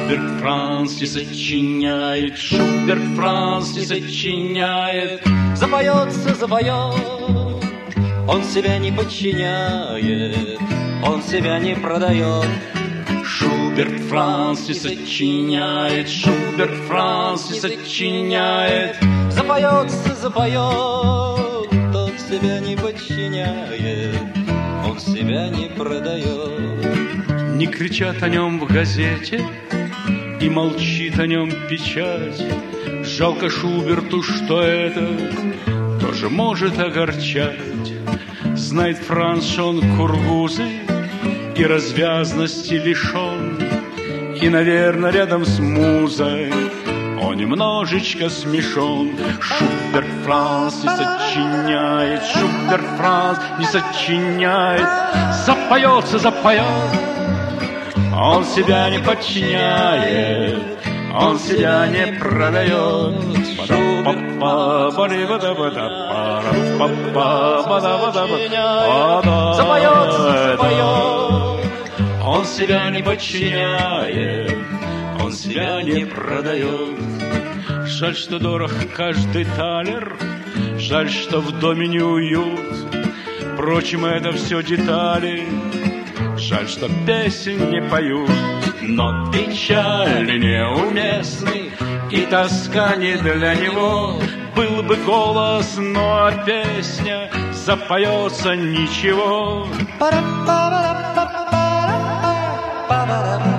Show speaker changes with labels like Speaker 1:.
Speaker 1: Шуберт Франц не сочиняет, Шуберт Франц не сочиняет.
Speaker 2: Запоется, запоет, он себя не подчиняет, он себя не продает.
Speaker 1: Шуберт Франц не сочиняет, Шуберт Франц не сочиняет.
Speaker 2: Запоется, запоет, он себя не подчиняет, он себя не продает.
Speaker 1: Не кричат о нем в газете, и молчит о нем печать. Жалко Шуберту, что это тоже может огорчать. Знает Франц, что он кургузы и развязности лишен, и, наверное, рядом с музой он немножечко смешон. Шуберт Франц не сочиняет, Шуберт Франц не сочиняет. Запоется, запоет, он себя не подчиняет, он себя не продает.
Speaker 2: Запоется, запоет,
Speaker 1: он себя не подчиняет, он себя не продает. Жаль, что дорог каждый талер, жаль, что в доме не уют. Впрочем, это все детали, жаль, что песен не поют. Но печаль неуместный и тоска не для него. Был бы голос, но песня запоется ничего.
Speaker 2: Па-ра-па-ра-па-па-па-ра-па-ра-па.